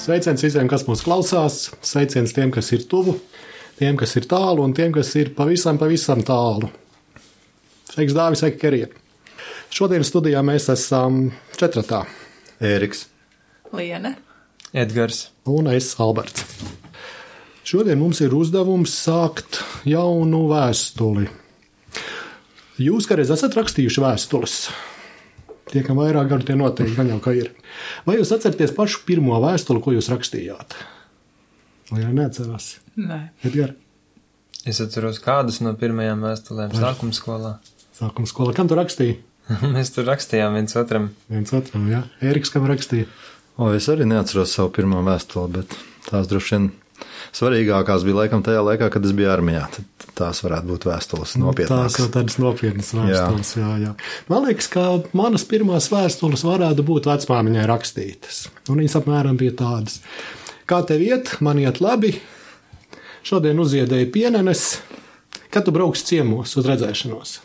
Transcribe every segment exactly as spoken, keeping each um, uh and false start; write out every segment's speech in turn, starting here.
Sveiciens visiem, kas mūs klausās, sveiciens tiem, kas ir tuvu, tiem, kas ir tālu un tiem, kas ir pavisam, pavisam tālu. Sveiks, Dāvis, sveiki, Kerija. Šodien studijā mēs esam četratā. Ēriks, Liene, Edgars un es, Alberts. Šodien mums ir uzdevums sākt jaunu vēstuli. Jūs kādreiz esat rakstījuši vēstules? Tie, kam vairāk gadu, tie noteikti gan jau kā ir. Vai jūs atceraties pašu pirmo vēstuli, ko jūs rakstījāt? Vai arī neatcerās? Nē. Edgar? Es atceros kādus no pirmajām vēstulēm sākuma skolā. Sākuma skolā. Kam tu rakstīji? Mēs tur rakstījām viens otram. Viens otram, jā. Ēriks, kam rakstīja? o, es arī neatceros savu pirmo vēstuli, bet tās droši vien svarīgākās bija laikam tajā laikā, kad es biju armijā. Tad tās varētu būt vēstules nopietnākas. Tās jau tādas nopietnas vēstules, jā. jā, jā. Man liekas, ka manas pirmās vēstules varētu būt vecmāmiņai rakstītas. Un viņas apmēram bija tādas. Kā tev iet? Man iet labi. Šodien uzziedēja pienenes. Kad tu brauks ciemos uz redzēšanos?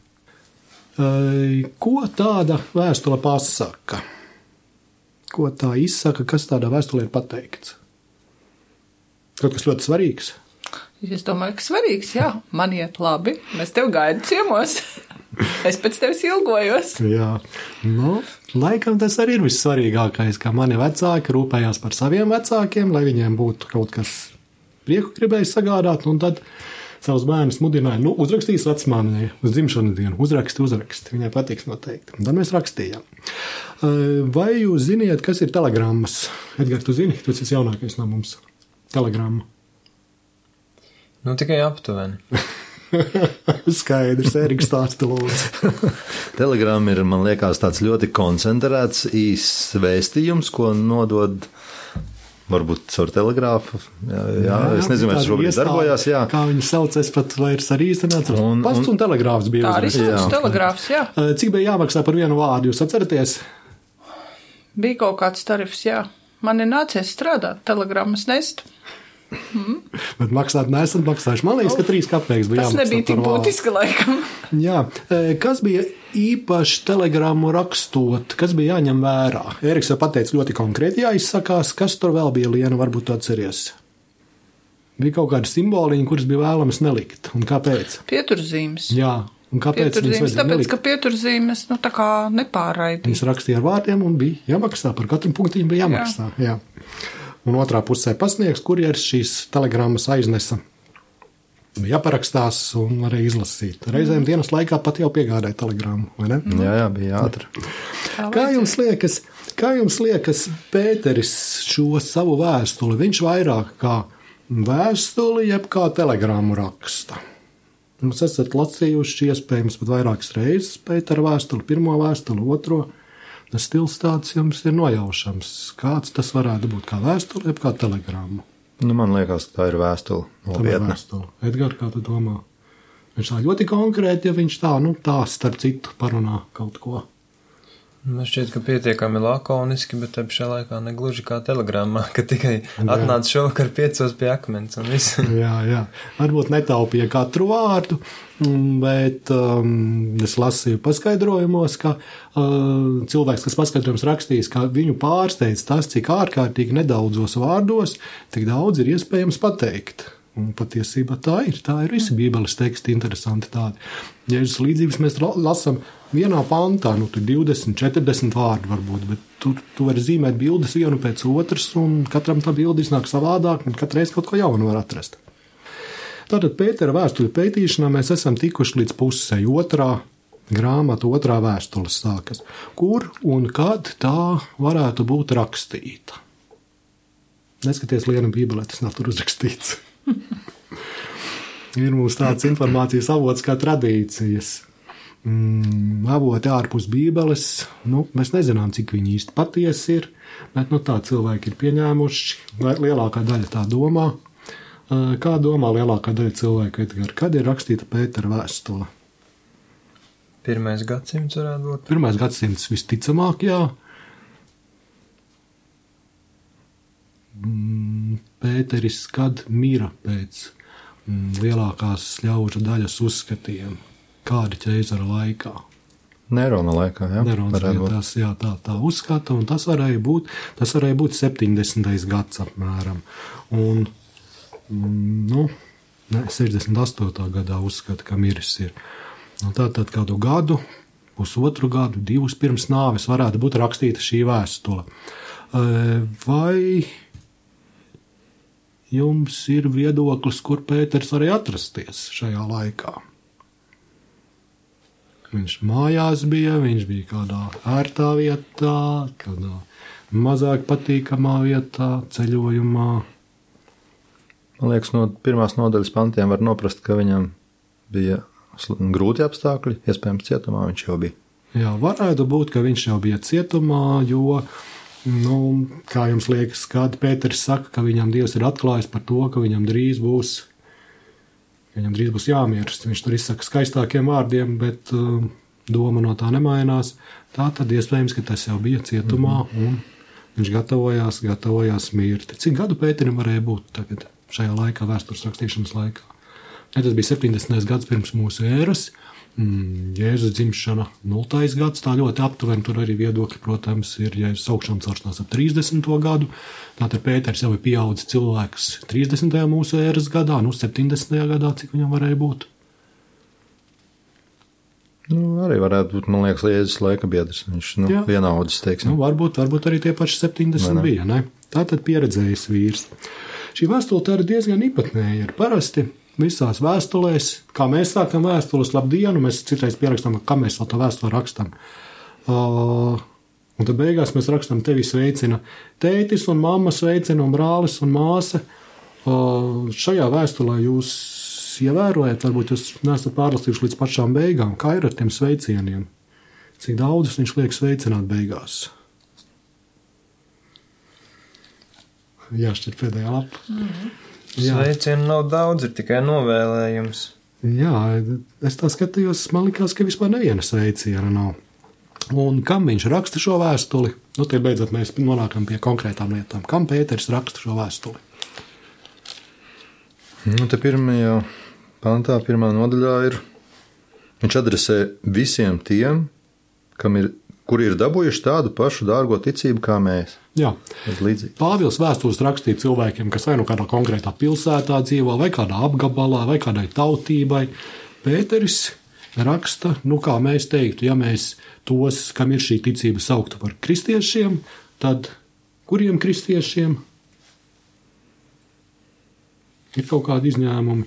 Ko tāda vēstule pasaka? Ko tā izsaka? Kas tādā vēstulē ir pateikts? Kaut kas ļoti svarīgs? Es domāju, ka svarīgs, jā. Man iet labi. Mēs tev gaidu ciemos. Es pēc tevis ilgojos. Jā. Nu, laikam tas arī ir vissvarīgākais, ka mani vecāki rūpējās par saviem vecākiem, lai viņiem būtu kaut kas prieku gribējis sagādāt, un tad savus bērnus mudināja, nu, uzrakstīs vecmāmiņai uz dzimšanas dienu, uzraksti, uzraksti. Viņai patiks noteikti. Un tad mēs rakstījām. Vai jūs ziniet, kas ir telegrammas? Edgar, tu zini? Tu esi jaunākais no mums. Telegramma. Nu, tikai aptuveni. Skaidrs, Ēriks stāsta lūdzu. Telegramma ir, man liekas, tāds ļoti koncentrēts īsts vēstījums, ko nodod varbūt caur telegrāfu. Jā, jā, jā, es nezinu, vai tas šobrīd darbojās. Jā. Kā viņi sauc, es pat vairs arī īsti neatceros. Pasts un telegrāfs bija. Tā arī sauc telegrāfs, jā. Cik bija jāmaksā par vienu vārdu, jūs atceraties? Bija kaut kāds tarifs, jā. Man ir nācies strādāt, telegrammas nest. Mm. Bet maksāt nesat maksājuši. Man liekas, ka trīs kapeikas bija jāmaksā. Tas nebija tik būtiski laikam. Jā. Kas bija īpaši telegrammu rakstot? Kas bija jāņem vērā? Ēriks jau pateica ļoti konkrēti jāizsakās. Kas tur vēl bija, Liena, varbūt tu atceries? Bija kaut kādi simboliņi, kuras bija vēlamas nelikt. Un kāpēc? Pieturzīmes. Jā. Un kāpēc pieturzīmes? Tāpēc, nelikt? Ka pieturzīmes, nu, tā kā nepārraidīja. Viņas rakstīja ar vārdiem un bija jāmaksā. Par katru punktiņu bija jāmaksā. Jā. Jā. Un otrā pusē pasniegs, kurjeris šīs telegrammas aiznesa. Bija jāparakstās un arī izlasīt. Reizēm dienas laikā pat jau piegādāja telegrammu, vai ne? Jā, jā, bija ātri. Kā jums liekas, kā jums liekas Pēteris šo savu vēstuli, viņš vairāk kā vēstuli, jeb kā telegrammu raksta? Jūs esat lasījuši iespējams pat vairākas reizes Pētera vēstuli, pirmo vēstuli, otro. Tas stils tāds jums ir nojaušams. Kāds tas varētu būt, kā vēstule, jeb kā telegramma? Nu, man liekas, tā ir vēstule. Nopietna. Edgar, kā tu domā? Viņš tā ļoti konkrēti, ja viņš tā, nu, tā starp citu parunā kaut ko. Man šķiet, ka pietiekami lakoniski, bet te pašā laikā negluži kā telegrammā, ka tikai atnāca šovakar piecos pie akmens un viss. Jā, jā. Varbūt netaupīja katru vārdu, bet um, es lasīju paskaidrojumos, ka uh, cilvēks, kas paskaidrojums rakstījis, ka viņu pārsteidz tas, cik ārkārtīgi nedaudzos vārdos, tik daudz ir iespējams pateikt. Un patiesībā tā ir. Tā ir visi Bībeles teksti interesanti tādi. Jēzus līdzības mēs lasam vienā pantā, nu tur divdesmit, četrdesmit vārdi varbūt, bet tu, tu vari zīmēt bildes vienu pēc otras, un katram tā bilde iznāk savādāk, un katreiz kaut ko jaunu var atrast. Tātad Pētera vēstuļu pētīšanā mēs esam tikuši līdz pusei. Otrā grāmata, otrā vēstules sākas. Kur un kad tā varētu būt rakstīta? Neskaties, Liena, Bībelē tas nav tur uzrakstīts. Ir mums tāds informācijas avots kā tradīcijas. Mm, avoti ārpus Bībeles, nu, mēs nezinām, cik viņi īsti patiesi ir, bet nu, tā cilvēki ir pieņēmuši, lielākā daļa tā domā. Kā domā lielākā daļa cilvēku, Edgar, kad ir rakstīta Pētera vēstule? Pirmais gadsimts varētu būt. Pirmais gadsimts visticamāk, jā. Pēteris, kad mira pēc lielākās ļaužu daļas uzskatiem, kāda ķeizara laikā. Nerona laikā, jā. Nerons bija tas, jā, tā, tā uzskata, un tas varēja būt, tas varēja būt septiņdesmitais gads apmēram. Un, nu, ne, sešdesmit astotā gadā uzskata, ka miris ir. Un tā tad kādu gadu, pusotru gadu, divus pirms nāves varētu būt rakstīta šī vēstule. Vai jums ir viedoklis, kur Pēters varēja atrasties šajā laikā? Viņš mājās bija, viņš bija kādā ērtā vietā, kādā mazāk patīkamā vietā, ceļojumā. Man liekas, no pirmās nodaļas pantiem var noprast, ka viņam bija grūti apstākļi, iespējams cietumā viņš jau bija. Jā, varētu būt, ka viņš jau bija cietumā, jo, nu, kā jums liekas, kad Pēters saka, ka viņam Dievs ir atklājis par to, ka viņam drīz būs Viņam drīz būs jāmirst. Viņš tur izsaka skaistākiem vārdiem, bet uh, doma no tā nemainās. Tā tad iespējams, ka tas jau bija cietumā, un viņš gatavojās, gatavojās mirti. Cik gadu Pēterim varēja būt tagad šajā laikā, vēstures rakstīšanas laikā? Ja, tas bija septiņdesmitais gads pirms mūsu ēras, mm, Jēzus dzimšana nultais gads, tā ļoti aptuveni, tur arī viedokļi, protams, ir Jēzus augšām celšanās ap trīsdesmito gadu. Tātad Pēters jau ir pieaudzis cilvēks trīsdesmitajā mūsu ēras gadā, nu septiņdesmitajā gadā, cik viņam varēja būt? Nu, arī varētu būt, man liekas, Jēzus laika biedrs. Viņš, nu, Jā. vienaudzis, teiksim. Nu, varbūt, varbūt arī tie paši septiņdesmit ne, ne. bija, ne? Tātad pieredzējis vīrs. Šī vēstule tā ir diezgan īpatnēja. Ir parasti visās vēstulēs, kā mēs sākam vēstules, labdienu, mēs citreiz pierakstam, kā mēs vēl to vēstuli rakstam. Uh, Un tad beigās mēs rakstam, tevi sveicina tētis un mamma sveicina un brālis un māsa. Šajā vēstulē jūs ievērojat, varbūt jūs neesat pārlasījuši līdz pašām beigām, kā ir ar tiem sveicieniem. Cik daudzus viņš liek sveicināt beigās? Jā, šķiet pēdējā lapa. Mm-hmm. Sveicienu nav daudz, ir tikai novēlējums. Jā, es tā skatījos, man likās, ka vispār neviena sveiciena nav. Un kam viņš raksta šo vēstuli? Nu, tie beidzot mēs nonākam pie konkrētām lietām. Kam Pēters raksta šo vēstuli? Nu, te pirmajā pantā, pirmā nodaļā ir, viņš adresē visiem tiem, kam ir, kuri ir dabūjuši tādu pašu dārgo ticību kā mēs. Jā. Pāvils vēstules rakstīja cilvēkiem, kas vai nu kādā konkrētā pilsētā dzīvo, vai kādā apgabalā, vai kādai tautībai. Pēteris raksta, nu kā mēs teiktu, ja mēs tos, kam ir šī ticība sauktu par kristiešiem, tad kuriem kristiešiem ir kaut kādi izņēmumi?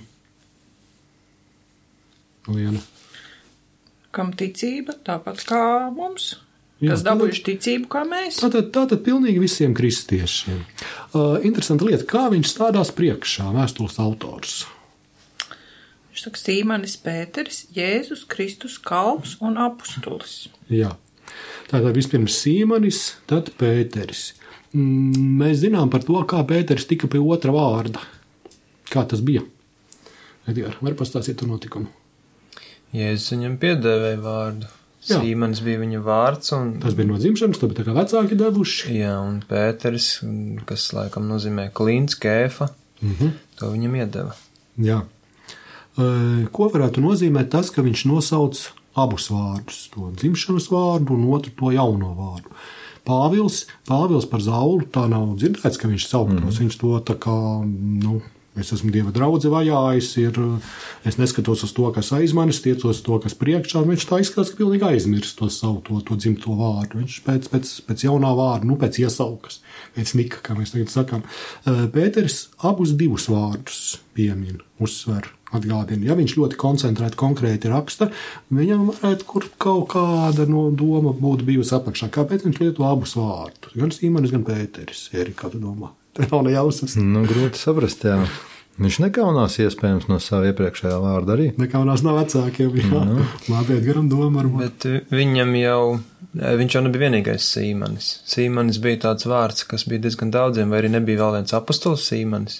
Liena. Kam ticība, tāpat kā mums, Jā, kas dabūjuši ticību kā mēs. Tātad, tātad pilnīgi visiem kristiešiem. Uh, interesanta lieta, kā viņš stādās priekšā, vēstules autors. Viņš saka, Sīmanis Pēteris, Jēzus Kristus kalps un apustulis. Jā, tātad vispirms Sīmanis, tad Pēteris. Mēs zinām par to, kā Pēteris tika pie otra vārda. Kā tas bija? Edgar, var pastāstīt to notikumu? Jēzus viņam piedēvēja vārdu. Jā. Sīmanis bija viņa vārds. Un... Tas bija no dzimšanas, to bija tā kā vecāki devuši. Jā, un Pēteris, kas laikam nozīmē klīns, kēfa, mm-hmm. to viņam iedeva. Jā. Ko varētu nozīmēt tas, ka viņš nosauc abus vārdus, to dzimšanas vārdu un otru to jauno vārdu. Pāvils, Pāvils par Zaulu tā nav dzirdēts, ka viņš sauktos, mm. viņš to tā kā, nu, es esmu Dieva draudze vajājis, ir, es neskatos uz to, kas aiz manis, tiecos to, kas priekšā, un viņš tā izskatās, ka pilnīgi aizmirst to savu, to, to dzimto vārdu. Viņš pēc, pēc, pēc jaunā vārda, nu, pēc iesaukas, pēc nika, kā mēs tagad sakām. Pēteris abus divus vārdus piemin, uzsver, atgādina. Ja viņš ļoti koncentrēti, konkrēti raksta, viņam varētu kur kaut kāda no doma būtu bijusi apakšā. Kāpēc viņš lieto abus vārdus? Gan Sīmanis, gan Pēteris. Erika, kā tu domā? Te nav nejausmas. Nu, grūti saprast, jā. Viņš nekaunās iespējams no sava iepriekšējā vārda arī. Nekaunās no vecākiem, jā. Nu. Labi, Edgaram doma varbūt. Bet viņam jau, viņš jau nebija vienīgais Sīmanis. Sīmanis bija tāds vārds, kas bija diezgan daudziem, vai arī nebija vēl viens apostols Sīmanis?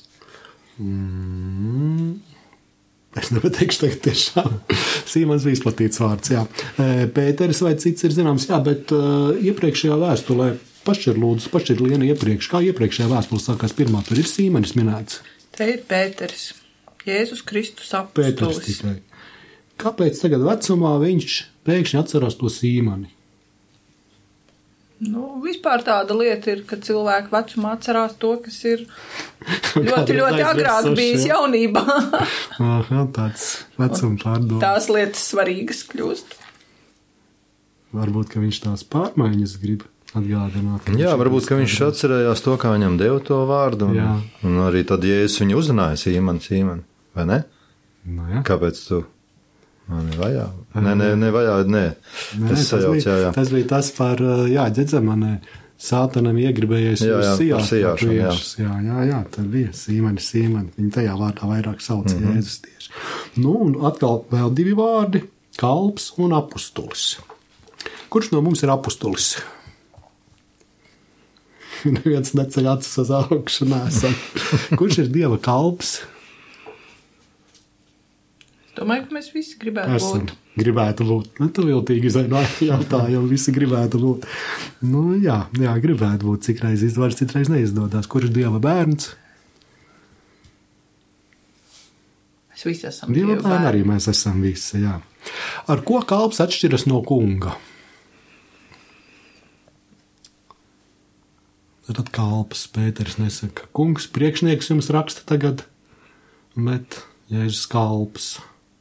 Mm. Es nepateikšu tagad tiešām. Sīmanis bija izplatīts vārds, jā. Pēteris vai cits ir zināms, jā, bet uh, iepriekšējā vēstulē pašķir lūdzu, pašķir Liena iepriekš. Kā iepriekšējā vēstulē sākās pirmā, tur ir Sīmanis minēts? Te ir Pēteris, Jēzus Kristus apustulis. Pēteris tikai. kāpēc tagad vecumā viņš pēkšņi atcerās to Sīmani? Nu, vispār tāda lieta ir, ka cilvēki vecumā atcerās to, kas ir ļoti, ļoti agrāk bijis jaunībā. Aha, tāds vecuma pārdomas. Tās lietas svarīgas kļūst. Varbūt, ka viņš tās pārmaiņas grib atgādināt. Jā, varbūt, ka viņš atcerējās to, kā viņam deva to vārdu. Un, un arī tad, ja es viņu uzrunāju, Sīman, Sīman, vai ne? Nu, jā. Kāpēc tu? Mani vajā? Nē, nē, ne vajā, nē. nē tas, tas, sajauc, bija, jā, jā. tas bija tas par, jā, Ģedzemanē, Sātanam iegribējies jā, jā, uz sijāšanu, jā. jā, jā, jā, tad bija Sīmani, Sīmani, viņi tajā vārdā vairāk sauc mm -hmm. Jēzus tieši. Nu, un atkal vēl divi vārdi, kalps un apustulis. Kurš no mums ir apustulis? Neviens neceļ acis uz augšu, nesam. Kurš ir Dieva kalps? Domāju, ka mēs visi gribētu Esam. būt. Gribētu būt. Nu, tu viltīgi izvainoji jautājumu, visi gribētu būt. Nu, jā, jā, gribētu būt. Cikreiz izdevās, citreiz neizdodas. Kurš ir Dieva bērns? Mēs visi esam Dieva Dieva bērni bērni. arī mēs esam visi, jā. Ar ko kalps atšķiras no kunga? Tad kalps Pēters nesaka, kungs priekšnieks jums raksta tagad, bet Jēzus kalps.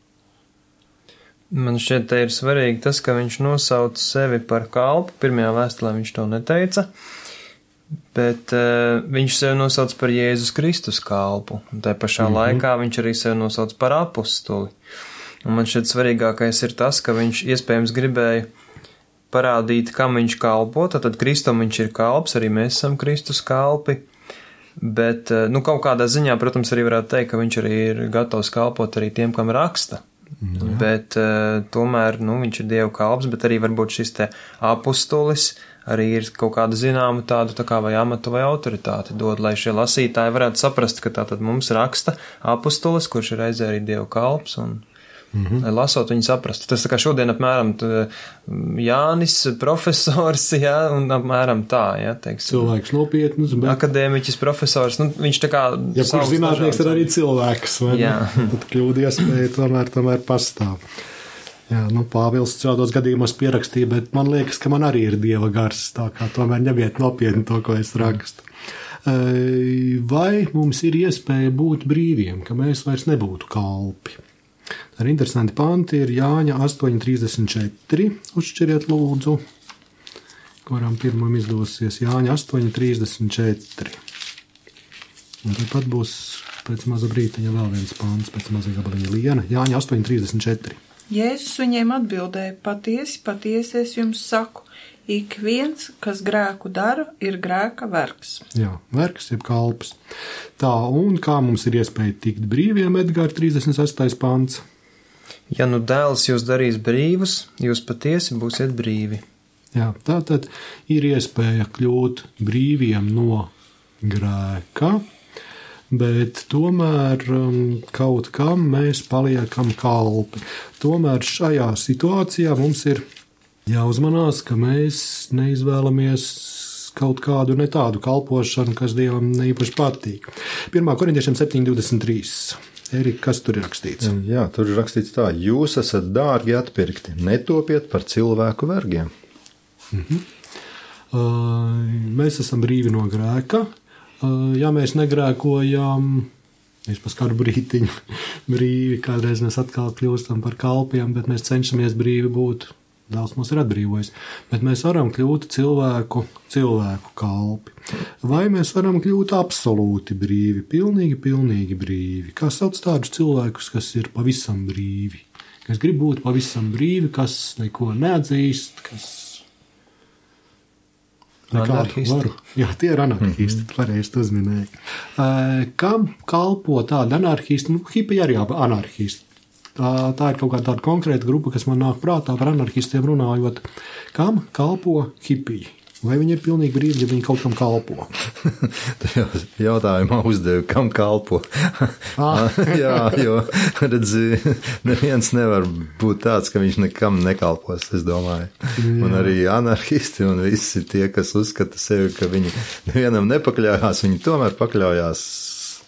Man šķiet, te ir svarīgi tas, ka viņš nosauc sevi par kalpu. Pirmajā vēstulē viņš to neteica, bet uh, viņš sevi nosauc par Jēzus Kristus kalpu. Un tā pašā mm-hmm. laikā viņš arī sevi nosauc par apustuli. Un man šķiet svarīgākais ir tas, ka viņš iespējams gribēja parādīt, kam viņš kalpo. Tad Kristum viņš ir kalps, arī mēs esam Kristus kalpi. Bet, nu, kaut kādā ziņā, protams, arī varētu teikt, ka viņš arī ir gatavs kalpot arī tiem, kam raksta. Jā. Bet uh, tomēr, nu, viņš ir Dieva kalps, bet arī varbūt šis te apustulis arī ir kaut kāda zināma tāda tā kā vai amatu vai autoritāti dod, lai šie lasītāji varētu saprast, ka tātad mums raksta apustulis, kurš ir reizē arī Dieva kalps un Mm-hmm. lasot, viņi saprastu. Tas tā kā šodien apmēram tā, Jānis, profesors, jā, un apmēram tā, jā, teiksim. Cilvēks nopietnus, bet... Akadēmiķis, profesors, nu, viņš tā kā... Ja kurš zinātnieks ir arī cilvēks, vai ne? Tad kļūda iespēja tomēr, tomēr pastāv. Jā, nu, Pāvils šādos gadījumos pierakstīja, bet man liekas, ka man arī ir Dieva gars, tā kā tomēr ņemiet nopietni to, ko es rakstu. Vai mums ir iespēja būt brīviem, ka mēs vairs nebūtu kalpi? Ar interesanti panti ir Jāņa astoņi trīsdesmit četri, uzšķiriet lūdzu, kuram pirmam izdosies Jāņa astoņi trīsdesmit četri. Un tāpat būs pēc maza brītiņa vēl viens pants, pēc maza gabaliņa liena, Jāņa astoņi trīsdesmit četri. Jēzus viņiem atbildēja, patiesi, patiesi es jums saku, ik viens, kas grēku dara, ir grēka vergs. Jā, vergs jeb kalps. Tā, un kā mums ir iespēja tikt brīviem, Edgars trīsdesmit sestais pants. Ja nu dēls jūs darīs brīvus, jūs patiesi būsiet brīvi. Jā, tā tad ir iespēja kļūt brīviem no grēka, bet tomēr um, kaut kam mēs paliekam kalpi. Tomēr šajā situācijā mums ir jāuzmanās, ka mēs neizvēlamies kaut kādu ne tādu kalpošanu, kas Dievam neīpaši patīk. pirmā korintiešiem septiņi divdesmit trīs. Erika, kas tur ir rakstīts? Jā, tur ir rakstīts tā, jūs esat dārgi atpirkti, netopiet par cilvēku vergiem. Mhm. Uh, mēs esam brīvi no grēka. Uh, ja mēs negrēkojam, mēs pas kādu brītiņu brīvi, kādreiz mēs atkal kļūstam par kalpiem, bet mēs cenšamies brīvi būt. Dēls mūs ir atbrīvojis, bet mēs varam kļūt cilvēku, cilvēku kalpi. Vai mēs varam kļūt absolūti brīvi, pilnīgi, pilnīgi brīvi? Kā sauc tādus cilvēkus, kas ir pavisam brīvi, kas grib būt pavisam brīvi, kas neko neatzīst, kas nekādu varu. Jā, tie ir anarchisti, mm-hmm. pareizi tu uzminēji. Kam kalpo tādi anarchisti? Nu, hipi arī anarchisti. Tā, tā ir kaut kāda tāda konkrēta grupa, kas man nāk prātā par anarchistiem runājot. Kam kalpo hipiji? Vai viņi ir pilnīgi brīvi, ja viņi kaut kam kalpo? Jautājumā uzdevu, kam kalpo? Ah. Jā, jo, redzi, neviens nevar būt tāds, ka viņš nekam nekalpos, es domāju. Jā. Un arī anarchisti un visi tie, kas uzskata sevi, ka viņi nevienam nepakļaujās, viņi tomēr pakļaujās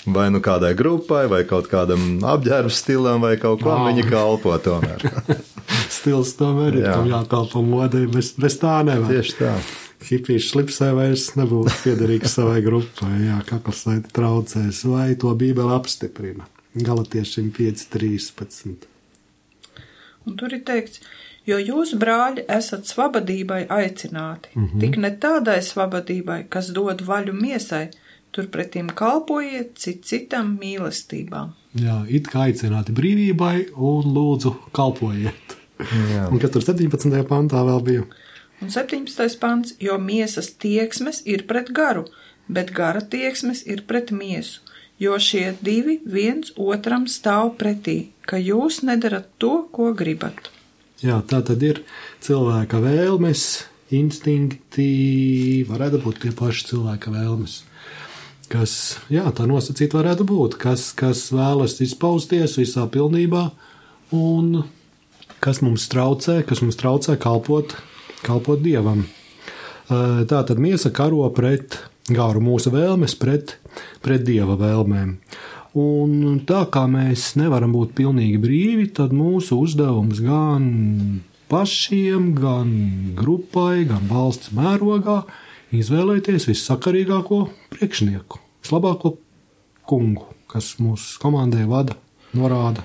vai nu kādai grupai, vai kaut kādam apģērbu stilam, vai kaut kam viņi kalpo tomēr. Stils tomēr ir, tam jākalpo modei, bez, bez tā nevar. Tieši tā. Hipīši slipsē vairs nebūtu piederīgs savai grupai, jā, kaklasaiti traucēs, vai to Bībele apstiprina. Galatiešiem pieci trīspadsmit. Un tur ir teikts, jo jūs, brāļi, esat svabadībai aicināti, mm-hmm. tik ne tādai svabadībai, kas dod vaļu miesai, turpretīm kalpojiet cit citam mīlestībā. Jā, it kā aicināti brīvībai un lūdzu kalpojiet. Jā. Un kas tur septiņpadsmitajā pantā vēl bija? Un septiņpadsmitais pants, jo miesas tieksmes ir pret garu, bet gara tieksmes ir pret miesu, jo šie divi viens otram stāv pretī, ka jūs nedarat to, ko gribat. Jā, tā tad ir cilvēka vēlmes, instinkti, varētu būt tie paši cilvēka vēlmes. Kas, jā, tā nosacīt varētu būt, kas, kas vēlas izpausties visā pilnībā un kas mums traucē, kas mums traucē kalpot, kalpot Dievam. Tā tad miesa karo pret garu, mūsu vēlmes pret, pret Dieva vēlmēm. Un tā kā mēs nevaram būt pilnīgi brīvi, tad mūsu uzdevums gan pašiem, gan grupai, gan valsts mērogā izvēlēties vissakarīgāko priekšnieku, vislabāko kungu, kas mūsu komandai vada, norāda.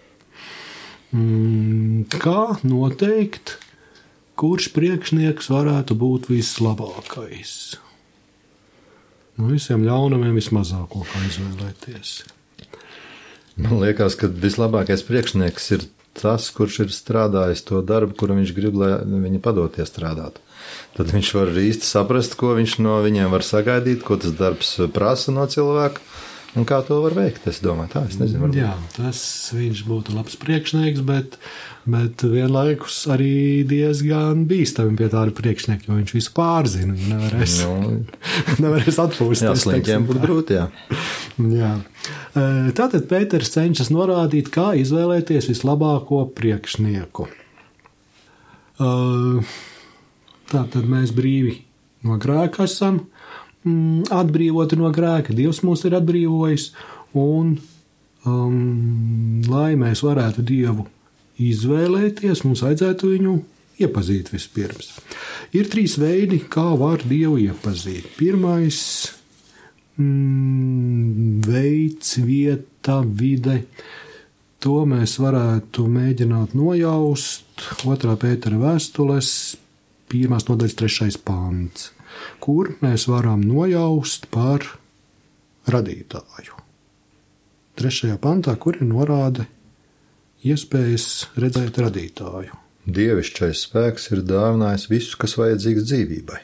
Kā noteikt, kurš priekšnieks varētu būt vislabākais? No visiem ļaunumiem vismazāko kā izvēlēties. Man liekas, ka vislabākais priekšnieks ir tas, kurš ir strādājis to darbu, kuru viņš grib, lai viņi padoties strādāt. Tad viņš var īsti saprast, ko viņš no viņiem var sagaidīt, ko tas darbs prasa no cilvēka un kā to var veikt. Es domāju, tā, es nezinu. Varbūt. Jā, tas viņš būtu labs priekšnieks, bet, bet vienlaikus arī diezgan bīstami pie tāda priekšnieka, jo viņš visu pārzina un nevarēs, nu, nevarēs atpūsties. Jā, sliņķiem būtu grūti, jā. jā. Tātad Pēters cenšas norādīt, kā izvēlēties vislabāko priekšnieku. Tātad mēs brīvi no grēka esam, atbrīvoti no grēka, Dievs mūs ir atbrīvojis, un um, lai mēs varētu Dievu izvēlēties, mums vajadzētu viņu iepazīt vispirms. Ir trīs veidi, kā var Dievu iepazīt. Pirmais mm, veids, vieta, vide, to mēs varētu mēģināt nojaust. Otrā Pētera vēstules, pirmās nodaļas trešais pants, kur mēs varam nojaust par radītāju. Trešajā pantā, kur ir norāde iespējas redzēt radītāju. Dievišķais spēks ir dāvinājis visu, kas vajadzīgs dzīvībai.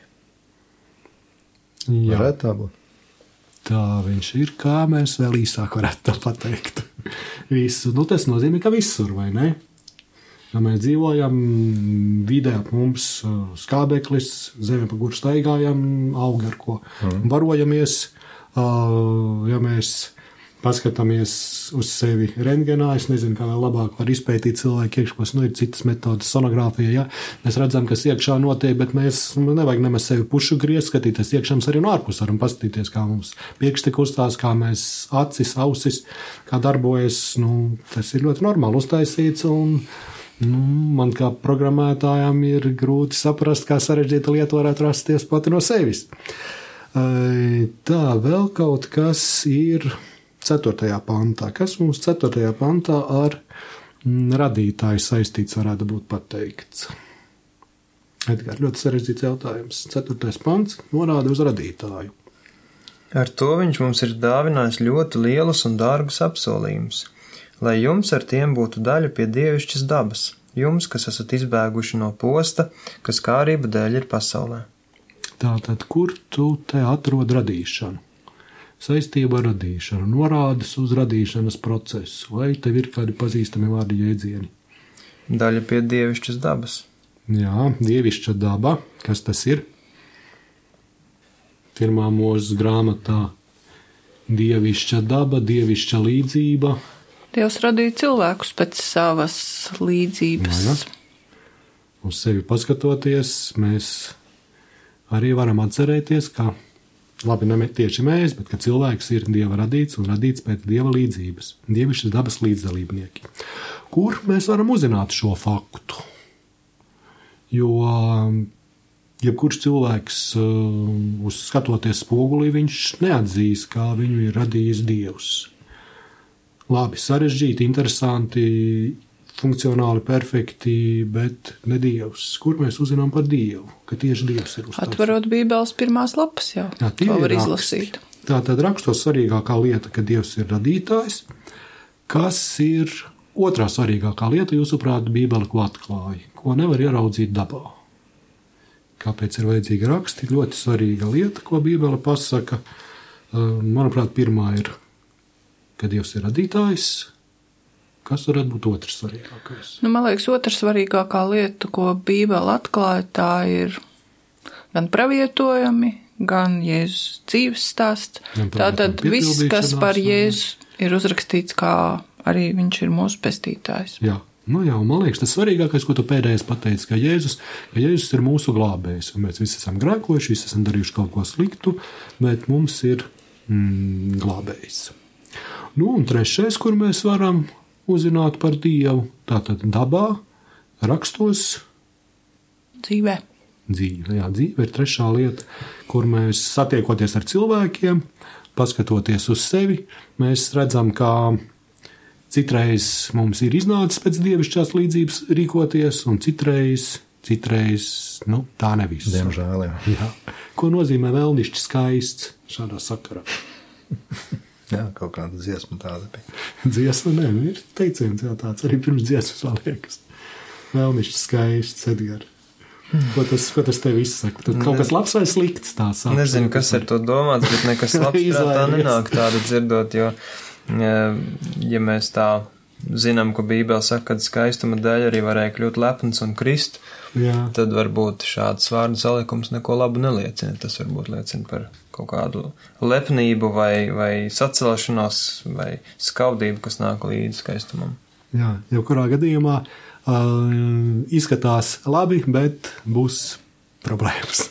Jā. Varētu tā būt? Tā viņš ir, kā mēs vēl īsāk varētu tā pateikt. Visu. Nu, tas nozīmē, ka visur, vai ne? Ja mēs dzīvojam vidē ap mums skābeklis, zeme, pa kuru staigājam, aug ar ko mm. barojamies. Ja mēs paskatāmies uz sevi rentgenā, es nezinu, kā vēl labāk var izpētīt cilvēku iekšpus, nu ir citas metodas sonogrāfija, ja? Mēs redzam, kas iekšā notiek, bet mēs nevajag nemaz sevi pušu griezt, skatīties iekšams arī no ārpus, varam paskatīties, kā mums piekšti kustās, kā mēs acis, ausis, kā darbojas, nu, tas ir ļoti normāli uztaisīts un nu, man kā programmētājām ir grūti saprast, kā sarežģīta lieta varētu rasties pati no sevis. Tā, vēl kaut kas ir ceturtajā pantā. Kas mums ceturtajā pantā ar radītāju saistīts varētu būt pateikts? Edgar, ļoti sarežģīts jautājums. Ceturtais pants norāda uz radītāju. Ar to viņš mums ir dāvinājis ļoti lielus un dārgus apsolījumus, lai jums ar tiem būtu daļa pie dievišķas dabas, jums, kas esat izbēguši no posta, kas kārība dēļ ir pasaulē. Tātad, kur tu te atrod radīšanu? Saistība ar radīšanu, norādes uz radīšanas procesu, vai tev ir kādi pazīstami vārdi jēdzieni? Daļa pie dievišķas dabas. Jā, dievišķa daba, kas tas ir? Pirmā mūžas grāmatā dievišķa daba, dievišķa līdzība. Dievs radīja cilvēkus pēc savas līdzības. Jā, uz sevi paskatoties, mēs arī varam atcerēties, ka labi, ne tieši mēs, bet ka cilvēks ir Dieva radīts un radīts pēc Dieva līdzības. Dievišķas dabas līdzdalībnieki. Kur mēs varam uzzināt šo faktu? Jo jebkurš cilvēks, uz skatoties spogulī, viņš neatzīs, kā viņu ir radījis Dievs. Labi, sarežģīti, interesanti, funkcionāli, perfekti, bet ne Dievs. Kur mēs uzzinām par Dievu? Ka tieši Dievs ir uzstāsts. Atverot Bībeles pirmās lapas jau, Jā, to var raksti. izlasīt. Tātad rakstos svarīgākā lieta, ka Dievs ir radītājs. Kas ir otrā svarīgākā lieta, jūsuprāt, Bībele ko atklāja, ko nevar ieraudzīt dabā? Kāpēc ir vajadzīgi raksti? Ļoti svarīga lieta, ko Bībele pasaka. Manuprāt, pirmā ir, ka Dievs ir radītājs. Kas varētu būt otrs svarīgākais? Nu, man liekas, otrs svarīgākā lieta, ko Bībele atklāja, tā ir gan pravietojumi, gan Jēzus dzīves stāsts. Tātad viss, kas par Jēzu ir uzrakstīts, kā arī viņš ir mūsu pestītājs. Jā, nu jā, man liekas, tas svarīgākais, ko tu pēdējais pateici, ka Jēzus, ka Jēzus ir mūsu glābējs. Un mēs visi esam grēkojuši, visi esam darījuši kaut ko sliktu, bet mums ir mm, glābējs. Nu, un trešais, kur mēs varam uzzināt par Dievu, tātad dabā, rakstos, Dzīvē. dzīve. Jā, dzīve ir trešā lieta, kur mēs satiekoties ar cilvēkiem, paskatoties uz sevi, mēs redzam, kā citreiz mums ir iznācis pēc dievišķās līdzības rīkoties, un citreiz, citreiz, nu, tā nevis. Diemžēl, jā. Jā. Ko nozīmē vēlnišķi skaists šādā sakarā? Jā, kaut kāda dziesma tāda bija. Dziesma, nē, ir teiciens jā tāds, arī pirms dziesmas vēl liekas. Vēlnišķi skaists, Edgar. Ko tas, ko tas tev izsaka? Tad kaut kas labs vai slikts tā sāk? Nezinu, kas ar to domāts, bet nekas labs prātā nenāk tādu dzirdot, jo, ja mēs tā zinām, ko Bībele saka, kad skaistuma dēļ arī varēja kļūt lepns un krist, jā. Tad varbūt šāds vārdu salikums neko labu neliecina. Tas varbūt liecina par kaut kādu lepnību vai, vai sacelšanos vai skaudību, kas nāk līdz skaistumam. Jā, jau kurā gadījumā uh, izskatās labi, bet būs problēmas.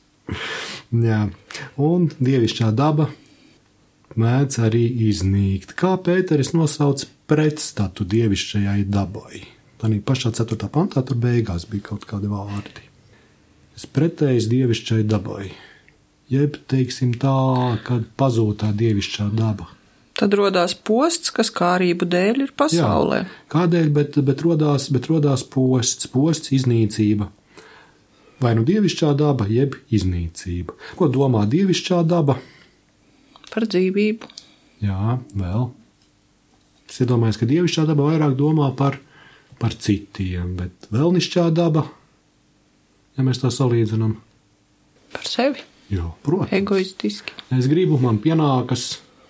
Jā, un dievišķā daba mēdz arī iznīkt. Kā Pēteris nosauc pretstatu dievišķajai dabai? Tanī pašā ceturtā pantā tur beigās bija kaut kādi vārdi. Es pretējs dievišķai dabai. Jeb, teiksim tā, kad pazūd tā dievišķā daba. Tad rodās posts, kas kārību dēļ ir pasaulē. Jā, kādēļ, bet, bet, rodās, bet rodās posts, posts iznīcība. Vai nu dievišķā daba, jeb iznīcība. Ko domā dievišķā daba? Par dzīvību. Jā, vēl. Es iedomājos, ka dievišķā daba vairāk domā par, par citiem, bet vēlnišķā daba, ja mēs tā salīdzinām. Par sevi. Jā, protams. Egoistiski. Es gribu, man pienākas,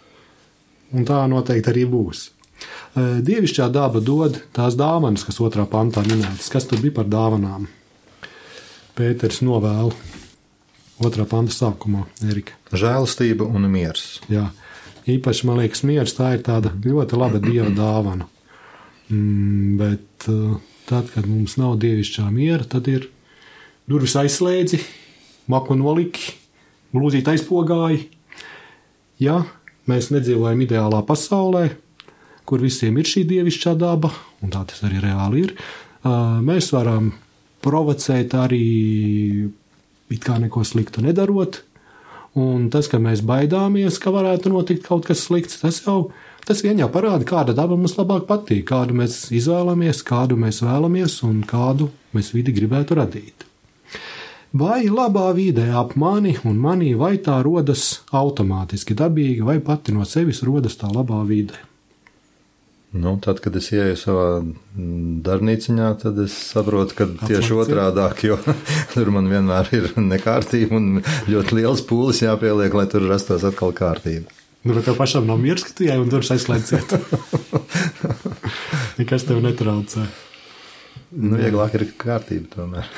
un tā noteikti arī būs. Dievišķā daba dod tās dāvanas, kas otrā pantā minētas. Kas tur bija par dāvanām? Pēters novēl otrā panta sākumā, Erika. Žēlastība un miers. Jā, īpaši, man liekas, miers tā ir tāda ļoti laba Dieva dāvana. Mm, bet tad, kad mums nav dievišķā miera, tad ir durvis aizslēdzi, maku noliki, blūzīt aizpogāji. Ja mēs nedzīvojam ideālā pasaulē, kur visiem ir šī dievišķā daba, un tā tas arī reāli ir, mēs varam provocēt arī it kā neko sliktu nedarot, un tas, ka mēs baidāmies, ka varētu notikt kaut kas slikts, tas jau, tas vien jau parāda, kāda daba mums labāk patīk, kādu mēs izvēlamies, kādu mēs vēlamies un kādu mēs vidi gribētu radīt. Vai labā vide ap mani un manī, vai tā rodas automātiski dabīgi, vai pati no sevis rodas tā labā vide? Nu, tad, kad es ieju savā darbnīciņā, tad es saprotu, ka tieši otrādāk, jo tur man vienmēr ir nekārtība un ļoti liels pūlis jāpieliek, lai tur rastos atkal kārtība. Nu, bet tev pašam nav miers, ka tu ej un durvis aizslēdziet. Nekas tev netraucē. Nu, vieglāk ir kārtība tomēr.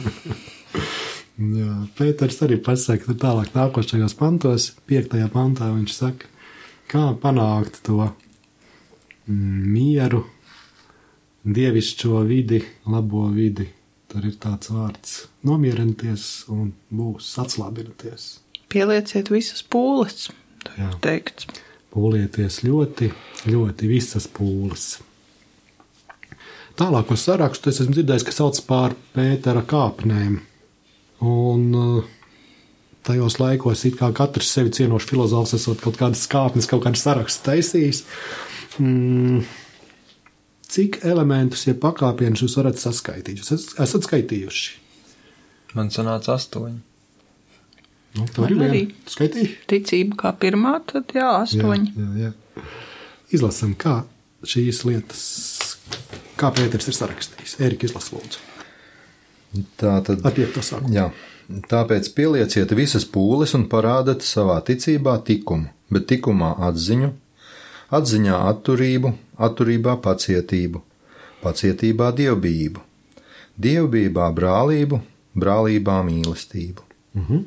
Jā, Pēters arī pasaka, ka tālāk nākošajos pantos, piektajā pantā viņš saka, kā panākt to mieru, dievišķo vidi, labo vidi. Tur ir tāds vārds nomierināties un būs atslābināties. Pielieciet visas pūles, Jā. teikts. Pūlieties ļoti, ļoti visas pūles. Tālāko sarakstu es esmu dzirdējis, ka sauc par Pētera kāpnēm. Un tajos laikos it kā katrs sevi cienošs filozofs esot kaut kādas kāpnes, kaut kādas sarakstus taisījis. Mm. Cik elementus, ja pakāpienus jūs varat saskaitīt? Jūs esat skaitījuši? Man sanāca astoņi. Nu, tā arī arī. Skaitīja? Ticība kā pirmā, tad jā, astoņi. Jā, jā, jā. Izlasam, kā šīs lietas, kā Pēters ir sarakstījis. Ērika, izlas lūdzu. Tā tad. Ar piekto sākumu. Jā. Tāpēc pielieciet visas pūles un parādat savā ticībā tikumu, bet tikumā atziņu, atziņā atturību, atturībā pacietību, pacietībā dievbijību, dievbijībā brālību, brālībā mīlestību. Mhm.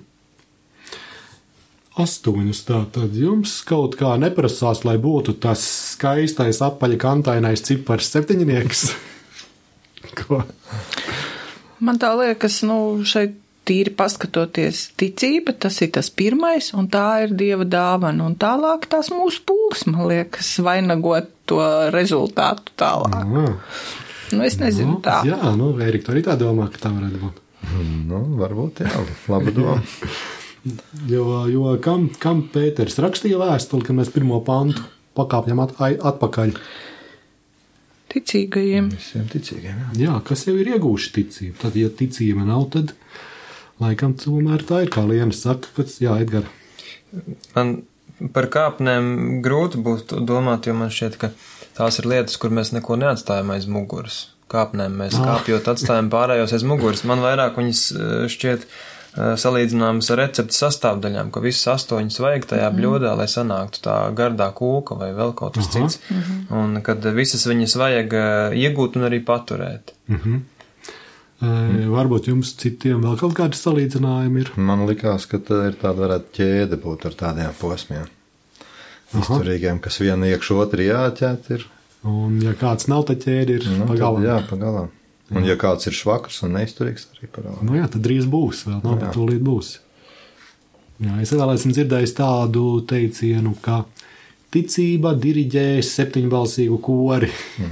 Astoņus tā tad jums kaut kā neprasās, lai būtu tas skaistais apaļa kantainais cipars septiņnieks? Ko? Man tā liekas, nu, šeit tīri paskatoties ticība, tas ir tas pirmais, un tā ir Dieva dāvana, un tālāk tās mūsu pūles, man liekas, vainagot to rezultātu tālāk. Jā. Nu, es nezinu Nu, tā. Jā, nu, Ērika, tu arī tā domā, ka tā varētu būt. Nu, varbūt jā, laba doma. Jo, jo kam, kam Pēters rakstīja vēstuli, kad mēs pirmo pantu pakāpjam at, atpakaļ? Ticīgajiem. Visiem ticīgiem, jā. Jā, kas jau ir iegūši ticību. Tad, ja ticība nav, tad laikam tomēr tā ir, kā Liena saka, ka, jā, Edgar. Man par kāpnēm grūti būtu domāt, jo man šķiet, ka tās ir lietas, kur mēs neko neatstājam aiz muguras. Kāpnēm mēs Ah. kāpjot atstājam pārējos aiz muguras. Man vairāk viņas šķiet salīdzināmas ar recepti sastāvdaļām, ka visas astoņas vajag tajā bļodā, lai sanāktu tā gardā kūka vai vēl kaut kas Aha. cits. Un kad visas viņas vajag iegūt un arī paturēt. Mhm. E, varbūt jums citiem vēl kaut kādi salīdzinājumi ir. Man likās, ka tā ir tāda varētu ķēde būt ar tādiem posmiem. Izturīgiem, kas viena iekš otru jāķēt ir. Un ja kāds nav, tad ķēdi ir Nu, pa tad galam. jā, pa galam. Un ja kāds ir švakrs un neizturīgs, arī pa galam. Nu jā, tad drīz būs, vēl nav, Jā. bet tūlīt būs. Jā, es vēl esmu dzirdējis tādu teicienu, ka ticība diriģēs septiņbalsīgu kori.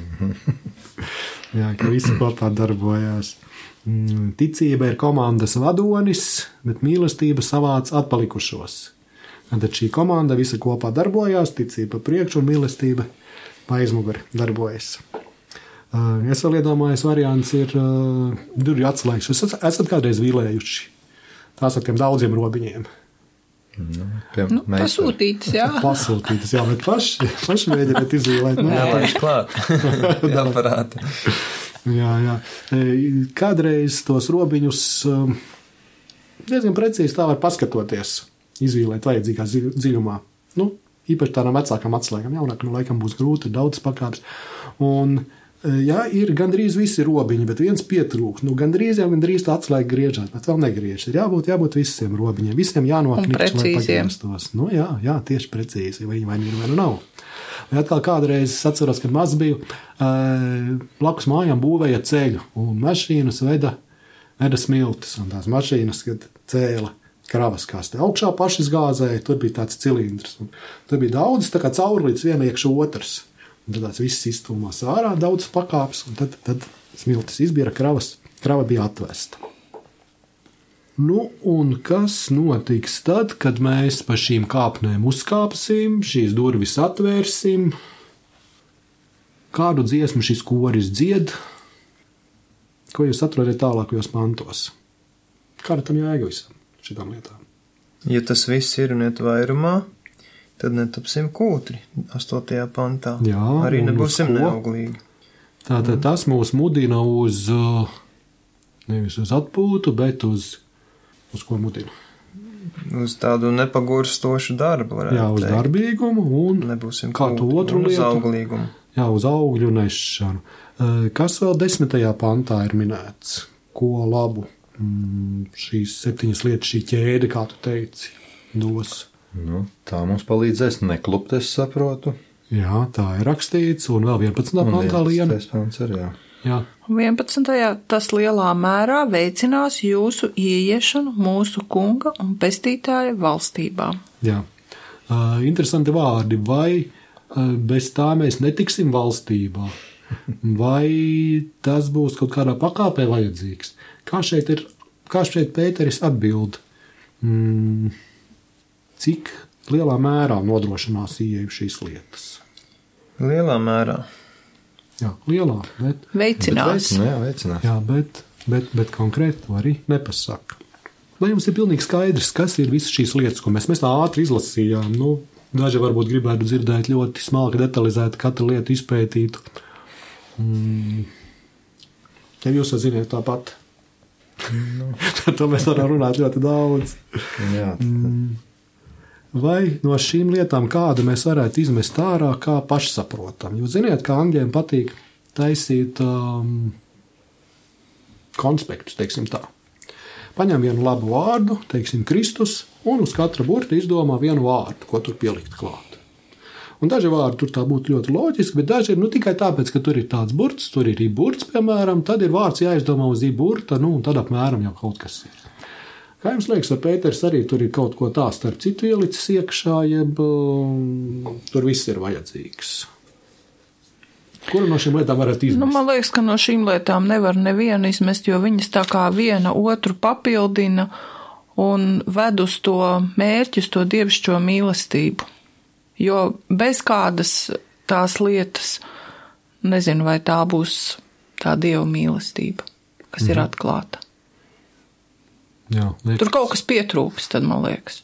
Jā, ka visi kopā darbojās. Mm, Ticība ir komandas vadonis, bet mīlestība savāc atpalikušos. Tad šī komanda visa kopā darbojās, ticība pa priekšu un mīlestība pa aizmuguri darbojas. Uh, Es vēl iedomājos, variants ir uh, durvju atslēgš. Jūs esat, esat kādreiz vīlējuši tās ar tiem daudziem robiņiem. Nu, pie Nu, meistara. pasūtītas, jā. Pasūtītas, jā, bet paši, paši mēģiniet izvīlēt. Nu, Jā, jā, tieši klāt. Aparāti. jā, jā. E, Kādreiz tos robiņus um, diezgan precīzi tā var paskatoties, izvīlēt vajadzīgā zi- dziļumā. Nu, īpaši tādām vecākām atslēgām, jaunākam laikam būs grūti, ir daudz pakāpes. Un jā, ir gandrīz visi robiņi, bet viens pietrūkst. Nu, gandrīz jau gandrīz tā atslēga griežās, bet vēl negriež. Ir jābūt, jābūt visiem robiņiem, visiem jānoknikšķi, lai precīziem. pagrieztos. Nu, jā, jā, tieši precīzi, vai viņi vai ir vai nu nav. Vai atkal kādreiz es atceros, kad maz biju, blakus mājām būvēja ceļu, un mašīnas veda, veda smiltis, un tās mašīnas, kad cēla kravas kaste augšā pašas gāzēja, tur bija tāds cilindrs, un tur bija daudz, tā kā caurlīdz viena iekšu otrs. Un tad tās visas iztūmās ārā, daudz pakāpes, un tad, tad smiltis izbira kravas, krava bija atvesta. Nu, un kas notiks tad, kad mēs pa šīm kāpnēm uzkāpsim, šīs durvis atvērsim, kādu dziesmu šis koris dzied, ko jūs atrodat tālākajos pantos? Kāda tam jēga visam šitām lietām? Ja tas viss ir un iet vairumā, tad netapsim kūtri astotajā pantā. Jā, arī un uz nebūsim ko? neauglīgi. Tātad tas mūs mudina uz, uh, nevis uz atpūtu, bet uz, uz ko mudina? Uz tādu nepagurstošu darbu, varētu Jā, uz teikt. darbīgumu un Nebūsim kā to kūtri, otru un uz lietu? auglīgumu. Jā, uz augļu nešanu. Uh, Kas vēl desmitajā pantā ir minēts? Ko labu mm, šīs septiņas lietas, šī ķēde, kā tu teici, dos? Nu, tā mums palīdzēs neklupt, es saprotu. Jā, tā ir rakstīts, un vēl vienpadsmitā pantā Liena. vienpadsmitais pants arī, jā. Jā. vienpadsmitajā Tas lielā mērā veicinās jūsu ieiešanu mūsu kunga un pestītāja valstībā. Jā. Uh, interesanti vārdi. Vai uh, bez tā mēs netiksim valstībā? Vai tas būs kaut kādā pakāpē vajadzīgs? Kā šeit ir, kā šeit Pēteris atbild? Mm, cik lielā mērā nodrošinās ieeju šīs lietas? Lielā mērā. Jā, lielā, bet... Veicinās. Bet, jā, veicinās. Jā, bet, bet, bet konkrēti to arī nepasaka. Vai jums ir pilnīgi skaidrs, kas ir visas šīs lietas, ko mēs, mēs tā ātri izlasījām? Nu, daži varbūt gribētu dzirdēt ļoti smalki detalizēti katru lietu izpētītu. Mm. Ja jūs to ziniet tāpat, nu. Tad mēs varam runāt ļoti daudz. Jā. Mm. Vai no šīm lietām kādu mēs varētu izmest ārā kā pašsaprotam? Jūs ziniet, kā angļiem patīk taisīt um, konspektus, teiksim tā. Paņem vienu labu vārdu, teiksim Kristus, un uz katra burta izdomā vienu vārdu, ko tur pielikt klāt. Un daži vārdi tur tā būtu ļoti loģiski, bet daži ir nu, tikai tāpēc, ka tur ir tāds burts, tur ir īburts, piemēram, tad ir vārds jāizdomā uz īburta, nu, un tad apmēram jau kaut kas ir. Kā jums liekas, ar Pēters arī tur ir kaut ko tā starp citu ielicis iekšā, jeb um, tur viss ir vajadzīgs? Kuru no šīm lietām varētu izmest? Nu, man liekas, ka no šīm lietām nevar nevienu izmest, jo viņas tā kā viena otru papildina un ved uz to mērķi, uz to dievišķo mīlestību. Jo bez kādas tās lietas, nezinu, vai tā būs tā dieva mīlestība, kas mhm. ir atklāta. Jā, tur kaut kas pietrūks, tad man liekas.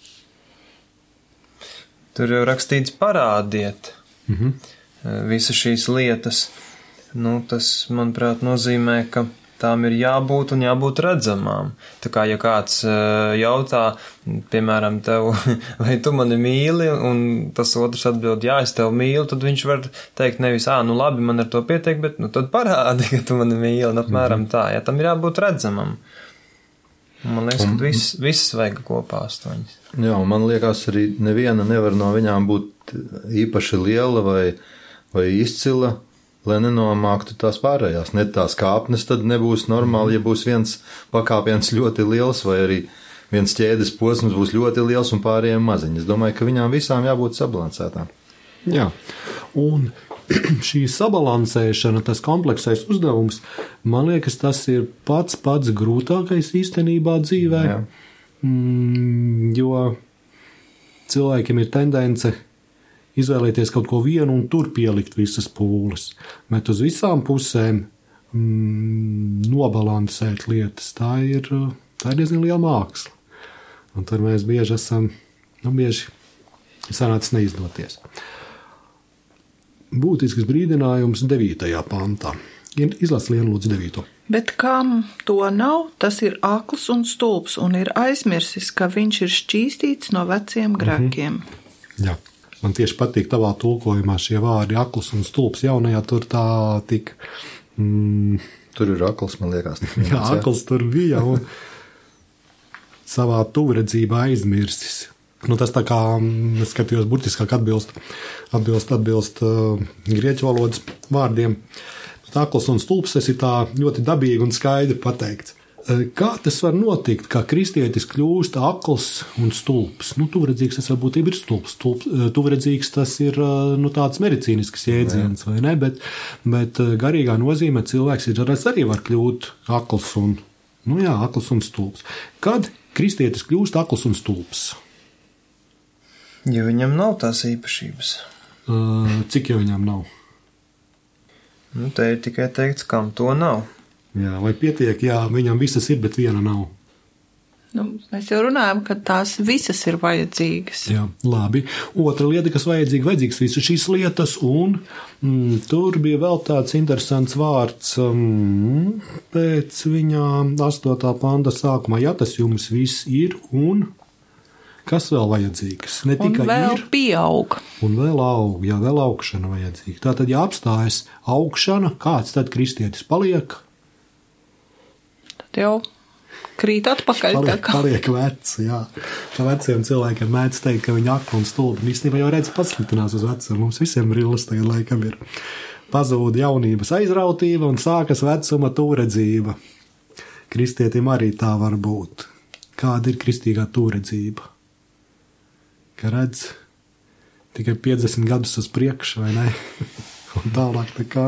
Tur jau rakstīts parādiet mhm. visas šīs lietas. Nu, tas, manuprāt, nozīmē, ka tām ir jābūt un jābūt redzamām. Tā kā, ja kāds jautā, piemēram, tev, vai tu mani mīli, un tas otrs atbild, jā, es tev mīlu, tad viņš var teikt nevis, ā, nu labi, man ar to pietiek, bet nu tad parādi, ka tu mani mīli, un apmēram tā. Ja tam ir jābūt redzamam. Man liekas, ka viss, viss vajag kopā astoņas. Jā, un man liekas arī neviena nevar no viņām būt īpaši liela vai, vai izcila, lai nenomāktu tās pārējās. Ne tās kāpnes tad nebūs normāli, ja būs viens pakāpiens ļoti liels vai arī viens ķēdes posms būs ļoti liels un pārējiem maziņi. Es domāju, ka viņām visām jābūt sabalansētām. Jā, un šī sabalansēšana, tas kompleksais uzdevums, man liekas, tas ir pats pats grūtākais īstenībā dzīvē, Jā. mm, jo cilvēkiem ir tendence izvēlēties kaut ko vienu un tur pielikt visas pūles, bet uz visām pusēm mm, nobalansēt lietas, tā ir, tā ir diezgan liela māksla. Un tur mēs bieži esam, nu bieži sanācis neizdoties. Būtisks brīdinājums devītajā pantā. Izlas lienu lūdzu devīto. Bet kam to nav, tas ir akls un stulbs un ir aizmirsis, ka viņš ir šķīstīts no veciem grēkiem. Mm-hmm. Jā, man tieši patīk tavā tulkojumā šie vārdi akls un stulbs. Jaunajā tur tā tik... Mm, tur ir akls, man liekas. Jā, akls tur bija un savā tuvredzībā aizmirsis. Nu, tas tā kā, es skatījos, burtiskāk atbilst, atbilst, atbilst uh, grieķu valodas vārdiem. Akls un stulbs, tas ir tā ļoti dabīgi un skaidri pateikts. Uh, kā tas var notikt, ka kristietis kļūst akls un stulbs? Nu, tuvredzīgs tas varbūt ir stulbs. Stulbs, uh, tuvredzīgs tas ir uh, nu, tāds medicīnisks jēdziens, vai ne? Bet, bet uh, garīgā nozīmē cilvēks ir arī var kļūt akls un, nu jā, akls un stulbs. Kad kristietis kļūst akls un stulbs? Jo viņam nav tās īpašības. Uh, cik jau viņam nav? Nu, te ir tikai teikts, kam to nav. Jā, vai pietiek, jā, viņam visas ir, bet viena nav. Nu, mēs jau runājam, ka tās visas ir vajadzīgas. Jā, labi. Otra lieta, kas vajadzīga, vajadzīgas visas šīs lietas, un mm, tur bija vēl tāds interesants vārds mm, pēc viņa astotā panta sākumā. Ja tas jums viss ir, un... Kas vēl vajadzīgs? Ne tikai un vēl ir, pieaug. Un vēl aug, jā, vēl augšana vajadzīga. Tātad, ja apstājas augšana, kāds tad kristietis paliek? Tad jau krīt atpakaļ. Paliek, paliek vec, jā. Tā veciem cilvēkiem mēdz teikt, ka viņi akli un stulbi. Un īstenībā jau redz pasliktinās uz vecumu. Mums visiem brilles tagad laikam ir. pazūd jaunības aizrautība un sākas vecuma tūredzība. Kristietim arī tā var būt. Kāda ir kristīgā tūredzība? Ka redz tikai piecdesmit gadus uz priekšu, vai ne? Un tālāk nekā.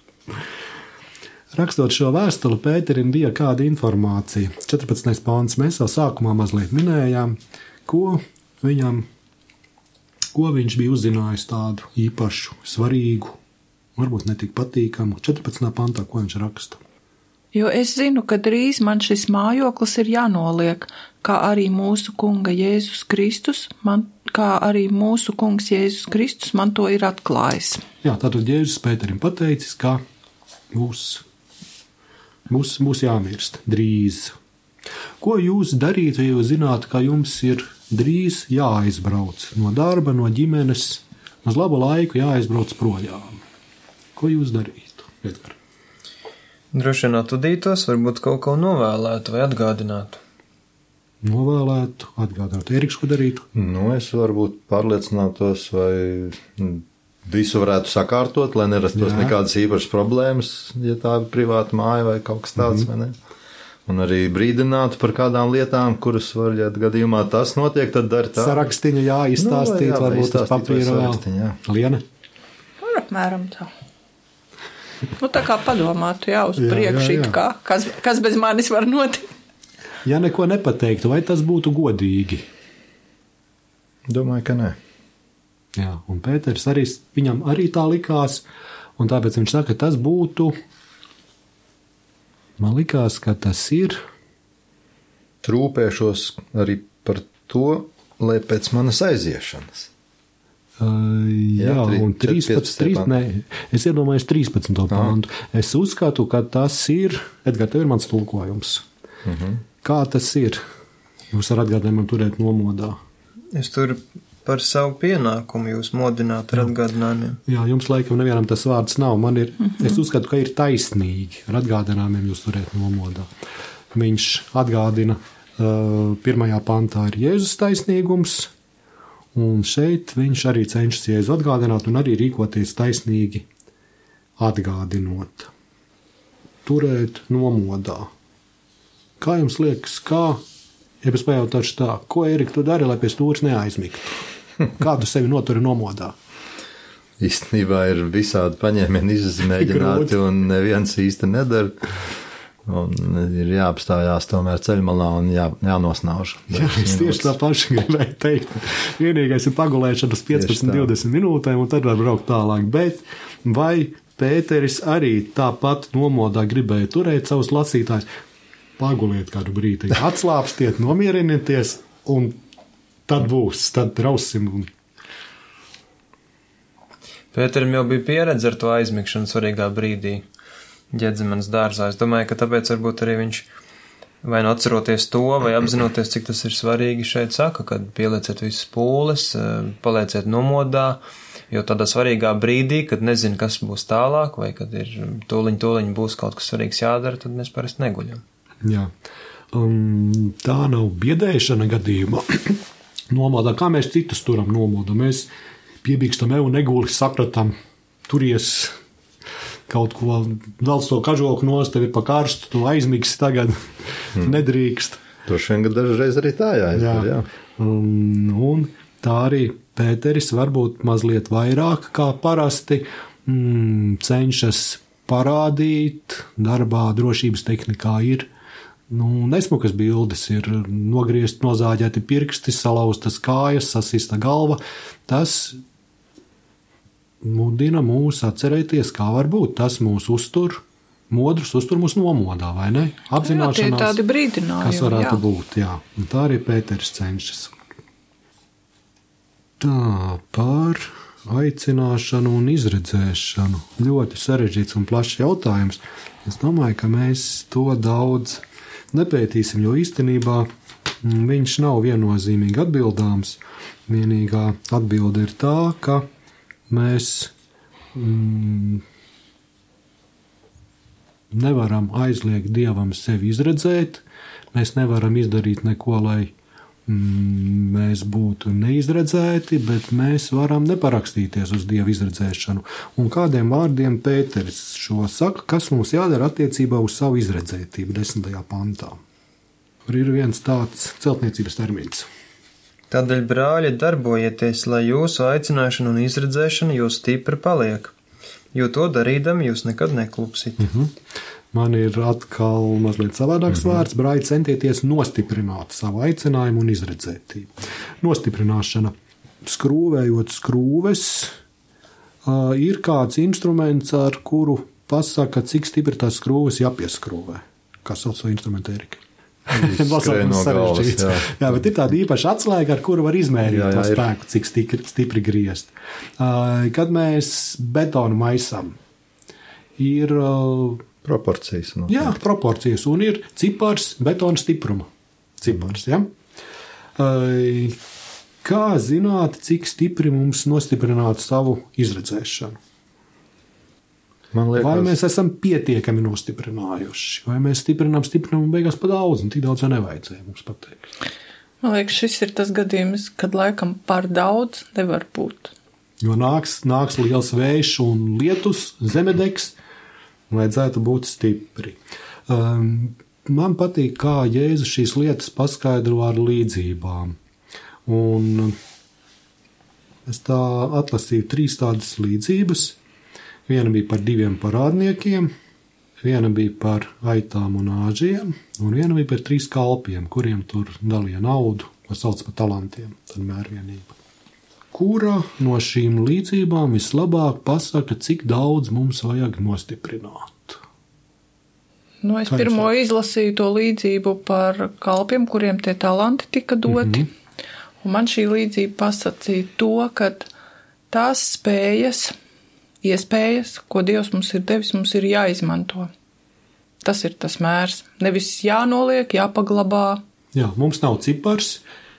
Rakstot šo vēstuli, Pēterim bija kāda informācija. četrpadsmitais pāns mēs jau sākumā mazliet minējām, ko viņam, ko viņš bija uzzinājis tādu īpašu, svarīgu, varbūt netik patīkamu. četrpadsmitā pantā, ko viņš raksta. Jo es zinu, ka drīz man šis mājoklis ir jānoliek, kā arī mūsu kunga Jēzus Kristus, man, kā arī mūsu kungs Jēzus Kristus man to ir atklājis. Jā, tātad Jēzus Pēterim pateicis, ka būs, būs, būs jāmirst drīz. Ko jūs darītu, ja jūs zinātu, ka jums ir drīz jāaizbrauc no darba, no ģimenes, uz labu laiku jāaizbrauc projām? Ko jūs darītu, Edgar? Droši vien atudītos, varbūt kaut ko novēlētu vai atgādinātu. Novēlētu, atgādinātu. Eriks, ko darītu? Nu, es varbūt pārliecinātos, vai visu varētu sakārtot, lai nerastos Jā. nekādas īpašas problēmas, ja tā ir privāta māja vai kaut kas tāds, mm-hmm. vai ne? Un arī brīdinātu par kādām lietām, kuras var, ja gadījumā tas notiek, tad dar tā. Sarakstiņa jāizstāstīt, nu, varbūt tas papīra vēl. Liena? Nu, apmēram tā. Nu, tā kā padomātu, jā, uz priekšu, kā, kas, kas bez manis var notikt. Ja neko nepateiktu, vai tas būtu godīgi? Domāju, ka nē. Jā, un Pēters arī, viņam arī tā likās, un tāpēc viņš saka, ka tas būtu, man likās, ka tas ir. Trūpēšos arī par to, lai pēc manas aiziešanas. Uh, jā, jā, un trīspadsmit, trīspadsmit, ne, es iedomājos trīspadsmito pantu. Es uzskatu, ka tas ir, Edgar, tev ir mans tulkojums. Uh-huh. Kā tas ir? Jūs ar atgādinājumiem turēt nomodā. Es tur par savu pienākumu jūs modināt ar atgādinājumiem. Jā, jums laikam nevienam tas vārds nav. Man ir, uh-huh. Es uzskatu, ka ir taisnīgi ar atgādinājumiem jūs turēt nomodā. Viņš atgādina, uh, pirmajā pantā ir Jēzus taisnīgums, un šeit viņš arī cenšas Jēzu atgādināt un arī rīkoties taisnīgi atgādinot. Turēt nomodā. Kā jums liekas, kā, ja es pajautāšu tā, ko, Erika, tu dari, lai pie stūres neaizmigtu? Kādu sevi noturi nomodā? Īstenībā ir visādi paņēmieni izmēģināti un neviens īsti nedara. Un ir jāapstājās tomēr ceļmalā un jā, jānosnauž. Jā, es tieši tā paši gribēju teikt. Vienīgais ir pagulēšana uz piecpadsmit divdesmit minūtēm un tad var braukt tālāk. Bet vai Pēteris arī tāpat nomodā gribēja turēt savus lasītājus? Paguliet kādu brīdi, atslāpstiet, nomierinieties un tad būs, tad rausim. Un... Pēterim jau bija pieredze ar to aizmigšanu svarīgā brīdī. Ģedzemenes dārzā. Es domāju, ka tāpēc varbūt arī viņš vai nu atceroties to, vai apzinoties, cik tas ir svarīgi šeit saka, kad pielieciet visas pūles, palieciet nomodā, jo tādā svarīgā brīdī, kad nezinu, kas būs tālāk, vai kad ir tūliņ, tūliņ būs kaut kas svarīgs jādara, tad mēs parasti neguļam. Jā. Um, tā nav biedēšana gadījumā. Nomodā, kā mēs citus turam nomodā, mēs piebīkstam evu neguli, sapratam, turies kaut ko, velc to kažoku nost, tevi pa karstu, tu aizmigsi tagad, hmm. nedrīkst. Droši vien, ka dažreiz arī tā jāizdara, jā. jā. Un, un tā arī Pēteris varbūt mazliet vairāk kā parasti mm, cenšas parādīt, darbā drošības tehnikā ir, nu, nesmukas bildes, ir nogriezt, nozāģēti pirksti, salauztas kājas, sasista galva, tas mudina mūs atcerēties, kā var būt. Tas mūs uztur, modrus uztur mūs nomodā, vai ne? Apzināšanās, jā, tie tādi brīdinājumi, kas varētu jā. būt, jā. Un tā arī Pēteris cenšas. Tā, par aicināšanu un izredzēšanu. Ļoti sarežģīts un plašs jautājums. Es domāju, ka mēs to daudz nepētīsim, jo īstenībā viņš nav viennozīmīgi atbildāms. Vienīgā atbilde ir tā, ka mēs mm, nevaram aizliegt Dievam sevi izredzēt, mēs nevaram izdarīt neko, lai mēs būtu neizredzēti, bet mēs varam neparakstīties uz Dieva izredzēšanu. Un kādiem vārdiem Pēteris šo saka, kas mums jādara attiecībā uz savu izredzētību desmitajā pantā. Tur ir viens tāds celtniecības termins. Tādēļ, brāļi, darbojieties, lai jūsu aicināšana un izredzēšana jūs stipri paliek, jo to darīdami jūs nekad neklupsit. Uh-huh. Man ir atkal mazliet savādāks uh-huh. vārds. Brāļi, centieties nostiprināt savu aicinājumu un izredzētību. Nostiprināšana, skrūvējot skrūves, ir kāds instruments, ar kuru pasaka, cik stipri tās skrūves jāpieskrūvē. Kā sauc to instrumentu, Erika? Skrēja no galvas, jā. jā, bet ir tāda īpaša atslēga, ar kuru var izmērīt jā, jā, to spēku, cik stipri, stipri griezt. Kad mēs betonu maisam, ir proporcijas. No jā, proporcijas, un ir cipars betona stipruma. Cipars, jā. Kā zināt, cik stipri mums nostiprināt savu izredzēšanu? Liekas, vai mēs esam pietiekami nostiprinājuši, vai mēs stiprinām, stiprinām un beigās pa daudz, un tik daudz jau nevajadzēja mums pateikt. Man liekas, šis ir tas gadījums, kad laikam par daudz nevar būt. Jo nāks, nāks liels vējš un lietus, zemedegs, vajadzētu būt stipri. Um, man patīk, kā Jēzus šīs lietas paskaidro ar līdzībām. Un es tā atlasīju trīs tādas līdzības. Viena bija par diviem parādniekiem, viena bija par aitām un āžiem, un viena bija par trīs kalpiem, kuriem tur dalīja naudu, ko sauc par talantiem, tad mērvienība. Kura no šīm līdzībām vislabāk pasaka, cik daudz mums vajag nostiprināt? Nu, es Kā pirmo izlasīju to līdzību par kalpiem, kuriem tie talanti tika doti, mm-hmm. un man šī līdzība pasacīja to, ka tās spējas, iespējas, ko Dievs mums ir devis, mums ir jāizmanto. Tas ir tas mērs. Nevis jānoliek, jāpaglabā. Jā, mums nav cipars,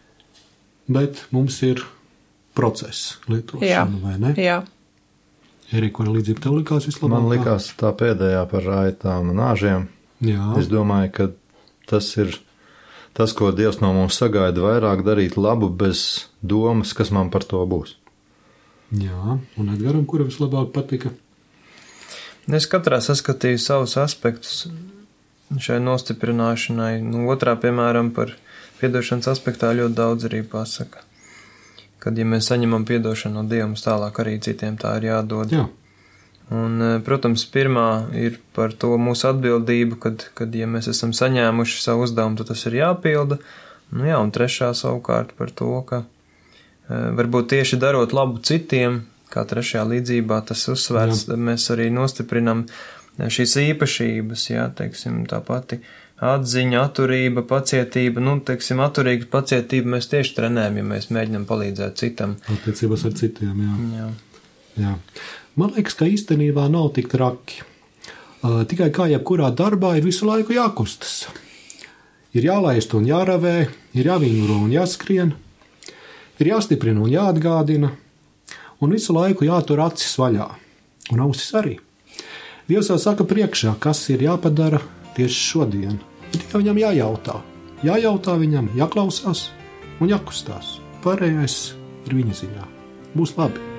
bet mums ir process lietošana, jā, vai ne? Jā. Erika, kura līdzība tev likās vislabākā? Man likās tā pēdējā par aitām un āžiem. Jā. Es domāju, ka tas ir tas, ko Dievs no mums sagaida, vairāk darīt labu bez domas, kas man par to būs. Jā, un Edgaram, kura vislabāk patika? Es katrā saskatīju savus aspektus šai nostiprināšanai. Nu, otrā, piemēram, par piedošanas aspektā ļoti daudz arī pasaka. Kad, ja mēs saņemam piedošanu no Dieva, mums tālāk arī citiem tā ir jādod. Jā. Un, protams, pirmā ir par to mūsu atbildību, kad, kad ja mēs esam saņēmuši savu uzdevumu, tad tas ir jāpilda. Nu jā, un trešā savukārt par to, ka varbūt tieši darot labu citiem, kā trešajā līdzībā tas uzsvērts, tad mēs arī nostiprinam šīs īpašības, jā, teiksim, tā pati atziņa, atturība, pacietība, nu, teiksim, atturīga pacietība mēs tieši trenējam, ja mēs mēģinam palīdzēt citam. Attiecībās ar citiem, jā. Jā. jā. Man liekas, ka īstenībā nav tik traki. Uh, tikai kā jebkurā darbā ir visu laiku jākustas. Ir jālaist un jāravē, ir jāvīņuro un jāskrien, ir jāstiprina un jāatgādina, un visu laiku jātur acis vaļā, un ausis arī. Dievs jau saka priekšā, kas ir jāpadara tieši šodien. Tikai viņam jājautā. Jājautā viņam, jāklausās un jākustās. Pārējais ir viņa ziņā. Būs labi.